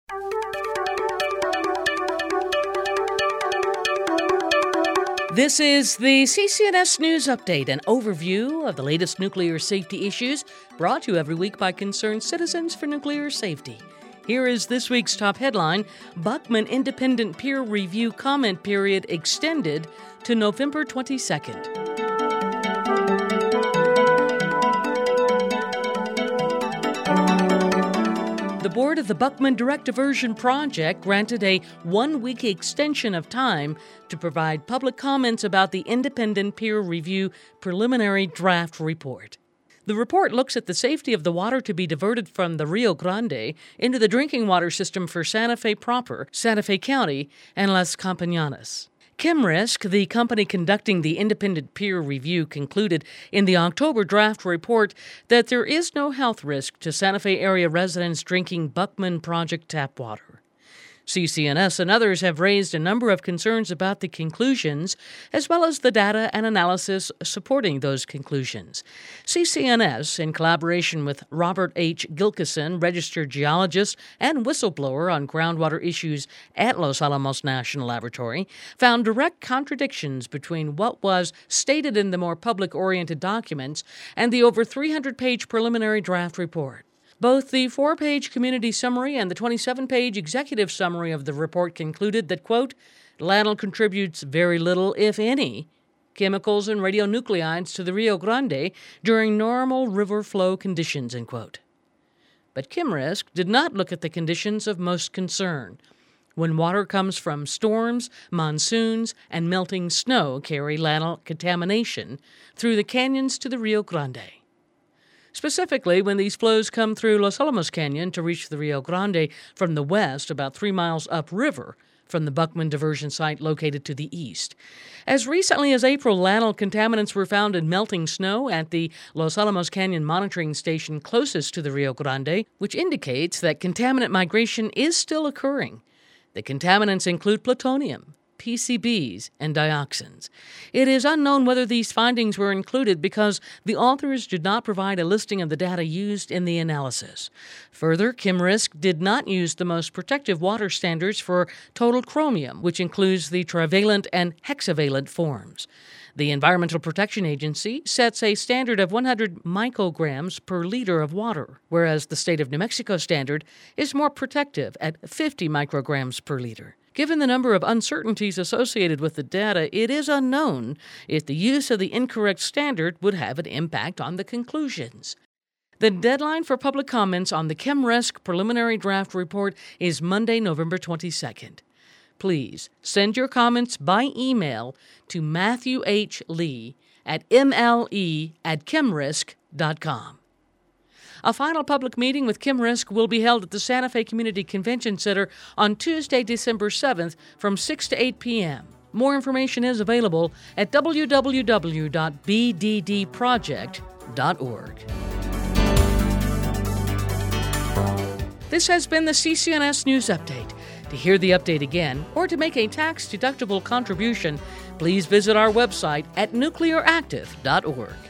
This is the CCNS News Update, an overview of the latest nuclear safety issues brought to you every week by concerned citizens for nuclear safety. Here is this week's top headline: Buckman Independent Peer Review Comment Period extended to November 22nd. The board of the Buckman Direct Diversion Project granted a one-week extension of time to provide public comments about the independent peer review preliminary draft report. The report looks at the safety of the water to be diverted from the Rio Grande into the drinking water system for Santa Fe proper, Santa Fe County, and Las Campañas. ChemRisk, the company conducting the independent peer review, concluded in the October draft report that there is no health risk to Santa Fe area residents drinking Buckman Project tap water. CCNS and others have raised a number of concerns about the conclusions, as well as the data and analysis supporting those conclusions. CCNS, in collaboration with Robert H. Gilkison, registered geologist and whistleblower on groundwater issues at Los Alamos National Laboratory, found direct contradictions between what was stated in the more public-oriented documents and the over 300-page preliminary draft report. Both the 4-page community summary and the 27-page executive summary of the report concluded that, quote, LANL contributes very little, if any, chemicals and radionuclides to the Rio Grande during normal river flow conditions, end quote. But ChemRisk did not look at the conditions of most concern, when water comes from storms, monsoons, and melting snow carry LANL contamination through the canyons to the Rio Grande. Specifically, when these flows come through Los Alamos Canyon to reach the Rio Grande from the west, about 3 miles upriver from the Buckman diversion site located to the east. As recently as April, LANL contaminants were found in melting snow at the Los Alamos Canyon monitoring station closest to the Rio Grande, which indicates that contaminant migration is still occurring. The contaminants include plutonium, PCBs, and dioxins. It is unknown whether these findings were included because the authors did not provide a listing of the data used in the analysis. Further, ChemRisk did not use the most protective water standards for total chromium, which includes the trivalent and hexavalent forms. The Environmental Protection Agency sets a standard of 100 micrograms per liter of water, whereas the state of New Mexico standard is more protective at 50 micrograms per liter. Given the number of uncertainties associated with the data, it is unknown if the use of the incorrect standard would have an impact on the conclusions. The deadline for public comments on the ChemRisk preliminary draft report is Monday, November 22nd. Please send your comments by email to Matthew H. Lee at mle@chemrisk.com. A final public meeting with ChemRisk will be held at the Santa Fe Community Convention Center on Tuesday, December 7th from 6 to 8 p.m. More information is available at www.bddproject.org. This has been the CCNS News Update. To hear the update again or to make a tax-deductible contribution, please visit our website at nuclearactive.org.